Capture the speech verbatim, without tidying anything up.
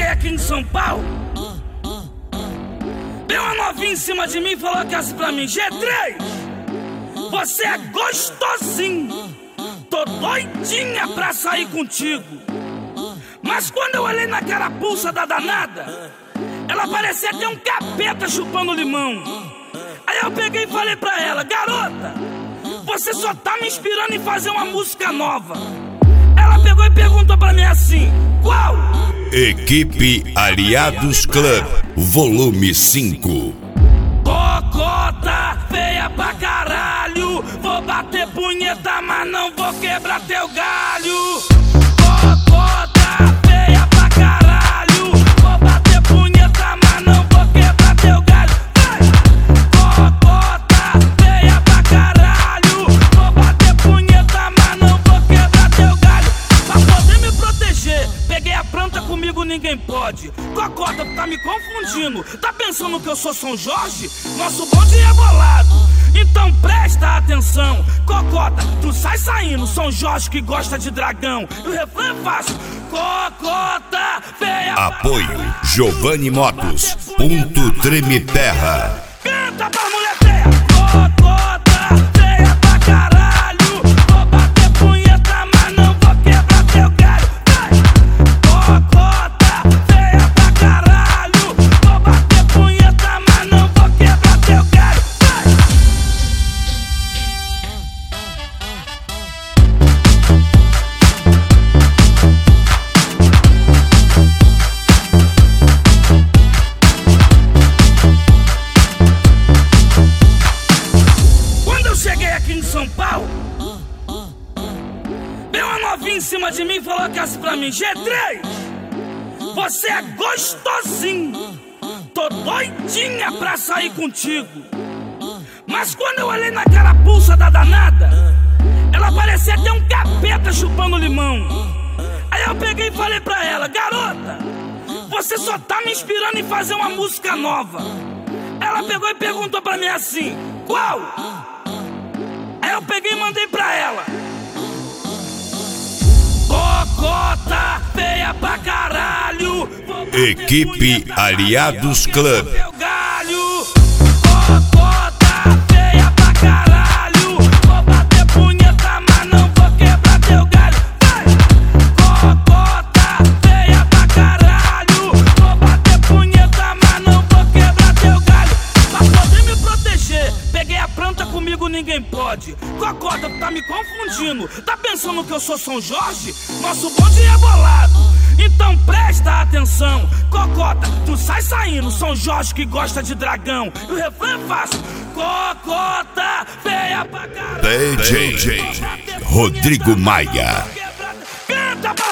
aqui em São Paulo, veio uma novinha em cima de mim e falou que assim pra mim: G três, você é gostosinho, tô doidinha pra sair contigo. Mas quando eu olhei na carapuça da danada, ela parecia ter um capeta chupando limão. Aí eu peguei e falei pra ela: garota, você só tá me inspirando em fazer uma música nova. Ela pegou e perguntou pra mim assim: qual? Equipe Aliados Club, volume cinco. Cocota feia pra caralho, vou bater punheta, mas não vou quebrar teu galho. Cocota feia pra caralho, vou bater punheta, mas não vou quebrar teu galho. Vai! Cocota feia pra caralho, vou bater punheta, mas não vou quebrar teu galho. Pra poder me proteger, peguei a planta, comigo ninguém pode. Cocota, tu tá me confundindo, tá pensando que eu sou São Jorge? Nosso bonde é bolado, então presta atenção. Cocota, tu sai saindo, São Jorge que gosta de dragão. E o refrão é fácil: Cocota feia. Apoio Giovanni Motos, ponto Treme Terra. Canta pra mulher feia. Cocota feia pra caralho, vou bater punheta, mas não vou quebrar teu galho. Vai! Cocota feia pra caralho, vou bater punheta, mas não vou quebrar teu galho. Vai! Quando eu cheguei aqui em São Paulo, veio uma novinha em cima de mim e falou que assim pra mim: G três, você é gostosinho, tô doidinha pra sair contigo. Mas quando eu olhei na carapuça da danada, ela parecia ter um capeta chupando limão. Aí eu peguei e falei pra ela: garota, você só tá me inspirando em fazer uma música nova. Ela pegou e perguntou pra mim assim: qual? Aí eu peguei e mandei pra ela: Cocota feia pra caralho, Equipe Aliados Club. teu galho. Cocota feia pra caralho, vou bater punheta, mas não vou quebrar teu galho. Vai! Cocota feia pra caralho, vou bater punheta, mas não vou quebrar teu galho. Pra poder me proteger, peguei a planta, comigo ninguém pode. Cocota, tu tá me confundindo, tá pensando que eu sou São Jorge? Nosso bonde é bolado, então presta atenção. Cocota, tu sai saindo, São Jorge que gosta de dragão. E o refrão é fácil: Cocota feia pra caralho. D J Rodrigo Maia. Canta pra